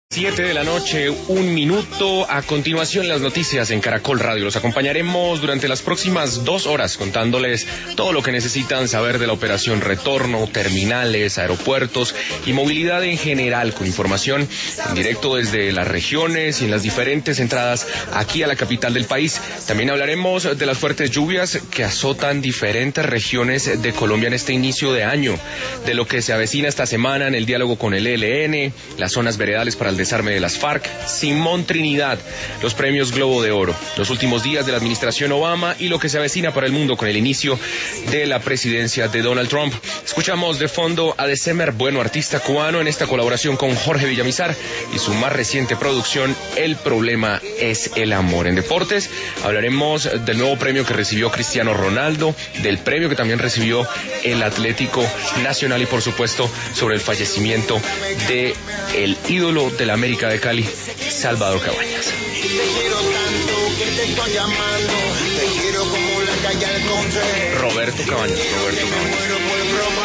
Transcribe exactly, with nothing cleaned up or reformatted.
Siete de la noche, un minuto. A continuación, las noticias en Caracol Radio. Los acompañaremos durante las próximas dos horas contándoles todo lo que necesitan saber de la operación retorno, terminales, aeropuertos y movilidad en general, con información en directo desde las regiones y en las diferentes entradas aquí a la capital del país. También hablaremos de las fuertes lluvias que azotan diferentes regiones de Colombia en este inicio de año, de lo que se avecina esta semana en el diálogo con el E L N, las zonas veredales para el desarme de las FARC, Simón Trinidad, los premios Globo de Oro, los últimos días de la administración Obama y lo que se avecina para el mundo con el inicio de la presidencia de Donald Trump. Escuchamos de fondo a December, bueno artista cubano, en esta colaboración con Jorge Villamizar y su más reciente producción, El Problema es el Amor. En deportes hablaremos del nuevo premio que recibió Cristiano Ronaldo, del premio que también recibió el Atlético Nacional y por supuesto sobre el fallecimiento de el ídolo de la América de Cali, Salvador Cabañas. Roberto Cabañas, Roberto Cabañas.